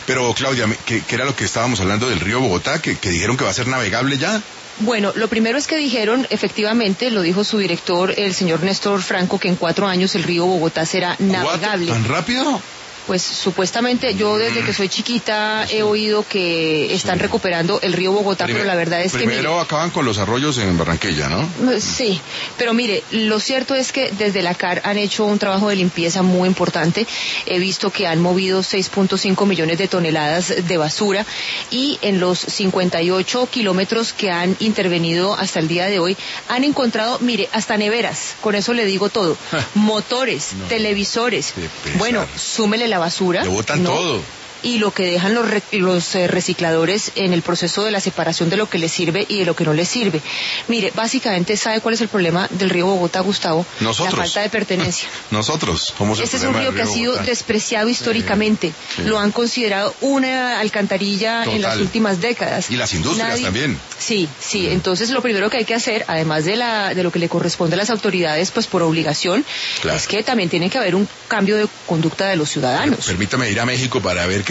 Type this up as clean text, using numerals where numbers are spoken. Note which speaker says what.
Speaker 1: Pero Claudia, ¿qué era lo que estábamos hablando del río Bogotá? Que dijeron que va a ser navegable ya.
Speaker 2: Bueno, lo primero es que dijeron, efectivamente, lo dijo su director, el señor Néstor Franco, que en 4 años el río Bogotá será navegable.
Speaker 1: ¿Tan rápido?
Speaker 2: Pues supuestamente yo desde que soy chiquita he oído que están recuperando el río Bogotá, pero la verdad es que...
Speaker 1: Primero acaban con los arroyos en Barranquilla, ¿no?
Speaker 2: Sí, pero mire, lo cierto es que desde la CAR han hecho un trabajo de limpieza muy importante. He visto que han movido 6.5 millones de toneladas de basura y en los 58 kilómetros que han intervenido hasta el día de hoy han encontrado, mire, hasta neveras, con eso le digo todo, motores, televisores, bueno, súmele la basura.
Speaker 1: Lo botan todo.
Speaker 2: Y lo que dejan los recicladores en el proceso de la separación de lo que les sirve y de lo que no les sirve. Mire, básicamente, ¿sabe cuál es el problema del río Bogotá, Gustavo?
Speaker 1: Nosotros.
Speaker 2: La falta de pertenencia.
Speaker 1: Nosotros somos el
Speaker 2: Este es un río que ha sido despreciado históricamente. Sí. Lo han considerado una alcantarilla en las últimas décadas.
Speaker 1: Y las industrias también.
Speaker 2: Sí. Entonces, lo primero que hay que hacer, además de lo que le corresponde a las autoridades, pues por obligación, es que también tiene que haber un cambio de conducta de los ciudadanos.
Speaker 1: Permítame ir a México para ver